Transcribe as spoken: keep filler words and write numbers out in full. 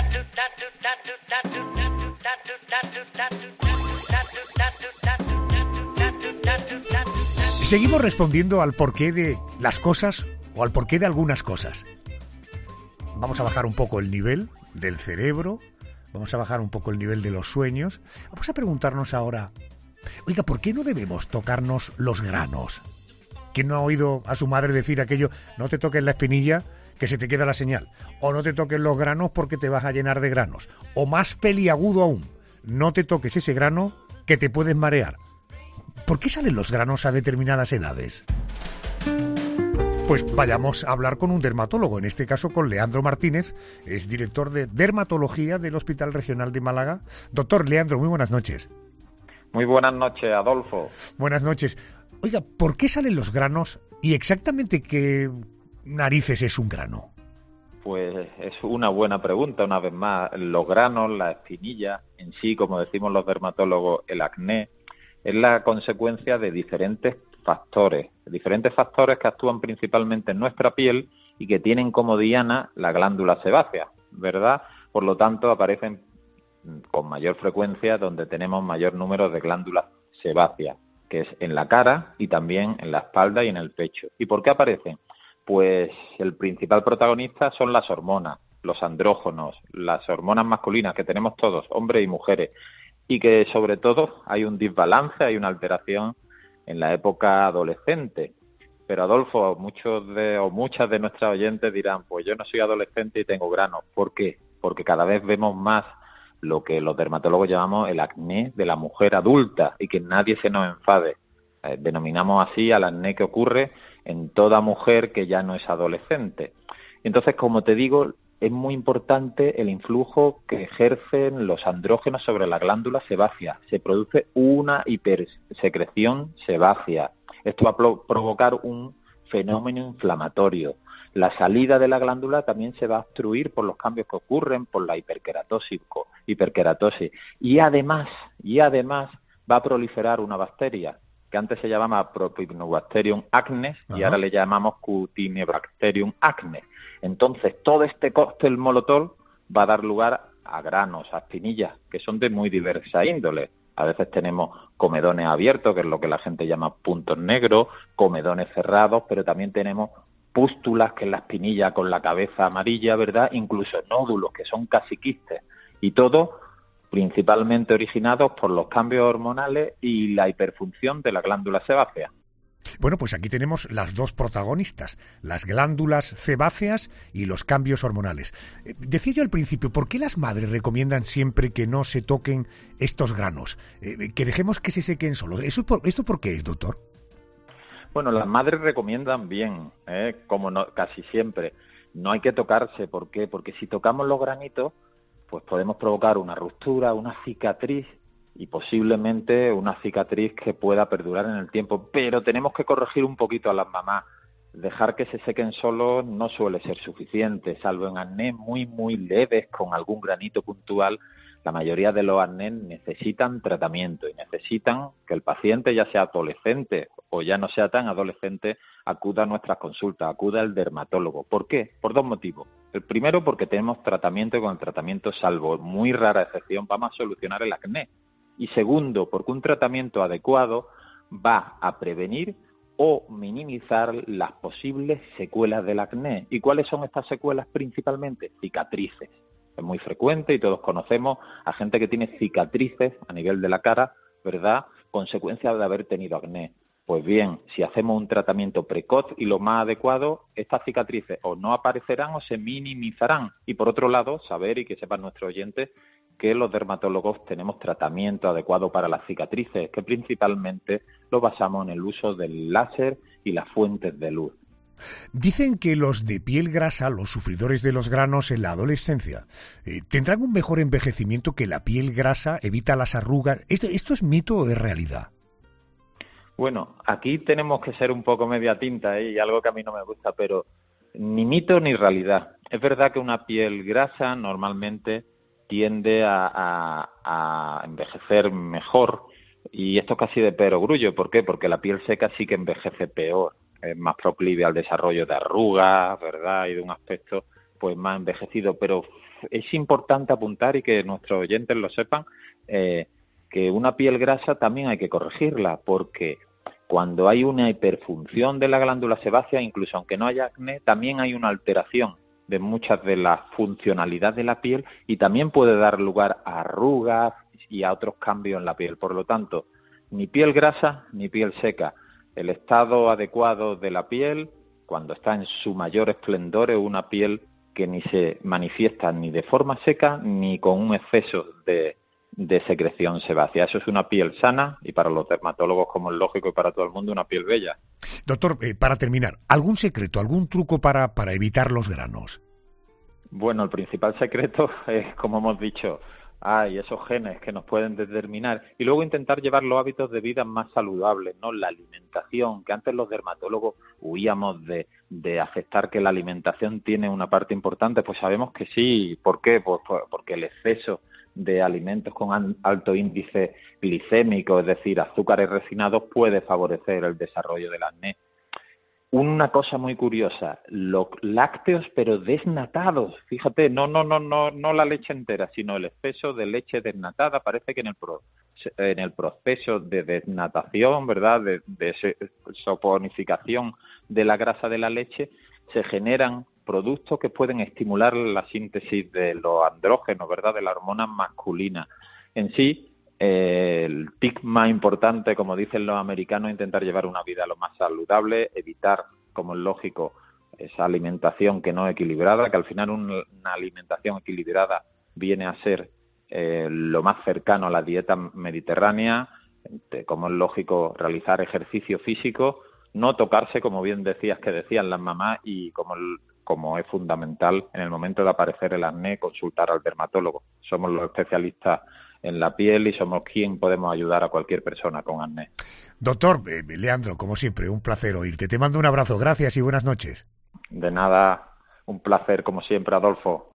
Seguimos respondiendo al porqué de las cosas o al porqué de algunas cosas. Vamos a bajar un poco el nivel del cerebro, vamos a bajar un poco el nivel de los sueños. Vamos a preguntarnos ahora, oiga, ¿por qué no debemos tocarnos los granos? ¿Quién no ha oído a su madre decir aquello, no te toques la espinilla, que se te queda la señal? O no te toques los granos porque te vas a llenar de granos. O más peliagudo aún, no te toques ese grano que te puedes marear. ¿Por qué salen los granos a determinadas edades? Pues vayamos a hablar con un dermatólogo, en este caso con Leandro Martínez, es director de dermatología del Hospital Regional de Málaga. Doctor Leandro, muy buenas noches. Muy buenas noches, Adolfo. Buenas noches. Oiga, ¿por qué salen los granos y exactamente qué narices es un grano? Pues es una buena pregunta, una vez más. Los granos, la espinilla, en sí, como decimos los dermatólogos, el acné, es la consecuencia de diferentes factores, diferentes factores que actúan principalmente en nuestra piel y que tienen como diana la glándula sebácea, ¿verdad? Por lo tanto, aparecen con mayor frecuencia donde tenemos mayor número de glándulas sebáceas, que es en la cara y también en la espalda y en el pecho. ¿Y por qué aparecen? Pues el principal protagonista son las hormonas, los andrógenos, las hormonas masculinas que tenemos todos, hombres y mujeres, y que sobre todo hay un desbalance, hay una alteración en la época adolescente. Pero Adolfo, muchos de o muchas de nuestras oyentes dirán, pues yo no soy adolescente y tengo granos. ¿Por qué? Porque cada vez vemos más lo que los dermatólogos llamamos el acné de la mujer adulta y que nadie se nos enfade. Eh, denominamos así al acné que ocurre en toda mujer que ya no es adolescente. Entonces, como te digo, es muy importante el influjo que ejercen los andrógenos sobre la glándula sebácea. Se produce una hipersecreción sebácea. Esto va a pro- provocar un fenómeno inflamatorio. La salida de la glándula también se va a obstruir por los cambios que ocurren, por la hiperkeratosis, hiperkeratosis. Y además, y además va a proliferar una bacteria que antes se llamaba Propionibacterium acnes y ahora le llamamos Cutinibacterium acnes. Entonces, todo este cóctel molotov va a dar lugar a granos, a espinillas, que son de muy diversa índole. A veces tenemos comedones abiertos, que es lo que la gente llama puntos negros, comedones cerrados, pero también tenemos pústulas, que es la espinilla con la cabeza amarilla, ¿verdad? Incluso nódulos, que son casi quistes. Y todo principalmente originados por los cambios hormonales y la hiperfunción de la glándula sebácea. Bueno, pues aquí tenemos las dos protagonistas, las glándulas sebáceas y los cambios hormonales. Eh, decía yo al principio, ¿por qué las madres recomiendan siempre que no se toquen estos granos? Eh, que dejemos que se sequen solos. ¿Eso por, ¿Esto por qué es, doctor? Bueno, las madres recomiendan bien, ¿eh? Como no, casi siempre. No hay que tocarse. ¿Por qué? Porque si tocamos los granitos, pues podemos provocar una ruptura, una cicatriz, y posiblemente una cicatriz que pueda perdurar en el tiempo, pero tenemos que corregir un poquito a las mamás. Dejar que se sequen solos no suele ser suficiente, salvo en acné muy, muy leves, con algún granito puntual. La mayoría de los acné necesitan tratamiento y necesitan que el paciente, ya sea adolescente o ya no sea tan adolescente, acuda a nuestras consultas, acuda al dermatólogo. ¿Por qué? Por dos motivos. El primero, porque tenemos tratamiento y con el tratamiento, salvo muy rara excepción, vamos a solucionar el acné. Y segundo, porque un tratamiento adecuado va a prevenir o minimizar las posibles secuelas del acné. ¿Y cuáles son estas secuelas principalmente? Cicatrices. Es muy frecuente y todos conocemos a gente que tiene cicatrices a nivel de la cara, ¿verdad?, consecuencia de haber tenido acné. Pues bien, si hacemos un tratamiento precoz y lo más adecuado, estas cicatrices o no aparecerán o se minimizarán. Y por otro lado, saber y que sepan nuestros oyentes que los dermatólogos tenemos tratamiento adecuado para las cicatrices, que principalmente lo basamos en el uso del láser y las fuentes de luz. Dicen que los de piel grasa, los sufridores de los granos en la adolescencia, eh, tendrán un mejor envejecimiento, que la piel grasa evita las arrugas. ¿Esto, esto es mito o es realidad? Bueno, aquí tenemos que ser un poco media tinta, ¿eh? Y algo que a mí no me gusta, pero ni mito ni realidad. Es verdad que una piel grasa normalmente tiende a, a, a envejecer mejor, y esto casi de perogrullo. ¿Por qué? Porque la piel seca sí que envejece peor, es más proclive al desarrollo de arrugas, ¿verdad?, y de un aspecto pues más envejecido, pero es importante apuntar y que nuestros oyentes lo sepan, eh, que una piel grasa también hay que corregirla, porque cuando hay una hiperfunción de la glándula sebácea, incluso aunque no haya acné, también hay una alteración de muchas de las funcionalidades de la piel y también puede dar lugar a arrugas y a otros cambios en la piel. Por lo tanto, ni piel grasa ni piel seca. El estado adecuado de la piel, cuando está en su mayor esplendor, es una piel que ni se manifiesta ni de forma seca ni con un exceso de, de secreción sebácea. Eso es una piel sana y para los dermatólogos, como es lógico, y para todo el mundo, una piel bella. Doctor, eh, para terminar, ¿algún secreto, algún truco para, para evitar los granos? Bueno, el principal secreto es, como hemos dicho, hay esos genes que nos pueden determinar y luego intentar llevar los hábitos de vida más saludables, ¿no? La alimentación, que antes los dermatólogos huíamos de, de aceptar que la alimentación tiene una parte importante, pues sabemos que sí. ¿Por qué? Pues, pues porque el exceso de alimentos con alto índice glicémico, es decir, azúcares refinados, puede favorecer el desarrollo del acné. Una cosa muy curiosa, los lácteos pero desnatados, fíjate, no no no no no la leche entera, sino el exceso de leche desnatada. Parece que en el pro, en el proceso de desnatación, ¿verdad?, de, de soponificación de la grasa de la leche, se generan productos que pueden estimular la síntesis de los andrógenos, ¿verdad?, de la hormona masculina. En sí, eh, el tic más importante, como dicen los americanos, es intentar llevar una vida lo más saludable, evitar, como es lógico, esa alimentación que no es equilibrada, que al final una, una alimentación equilibrada viene a ser eh, lo más cercano a la dieta mediterránea, como es lógico, realizar ejercicio físico, no tocarse, como bien decías que decían las mamás, y como el, como es fundamental en el momento de aparecer el acné, consultar al dermatólogo. Somos los especialistas en la piel y somos quien podemos ayudar a cualquier persona con acné. Doctor eh, Leandro, como siempre, un placer oírte. Te mando un abrazo, gracias y buenas noches. De nada, un placer como siempre, Adolfo.